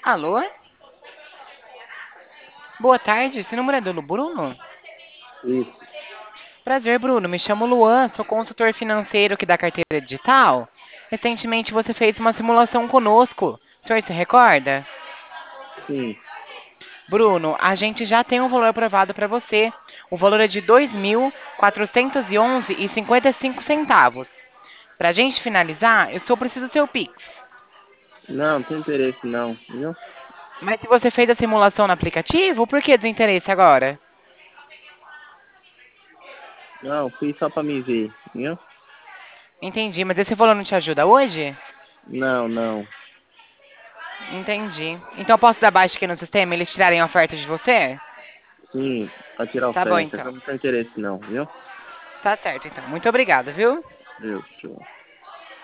Alô? Boa tarde, esse número é do Bruno? Isso. Prazer, Bruno. Me chamo Luan, sou consultor financeiro aqui da carteira digital. Recentemente você fez uma simulação conosco. O senhor se recorda? Sim. Bruno, a gente já tem um valor aprovado para você. O valor é de 2.411,55 centavos. Para a gente finalizar, eu só preciso do seu Pix. Não, não tem interesse não, viu? Mas se você fez a simulação no aplicativo, por que desinteresse agora? Não, fui só pra me ver, viu? Entendi, mas esse valor não te ajuda hoje? Não, não. Entendi. Então eu posso dar baixa aqui no sistema e eles tirarem a oferta de você? Sim, pra tirar Tá bom, oferta, então. não tem interesse não, viu? Tá certo, então. Muito obrigada, viu? Viu? Tchau.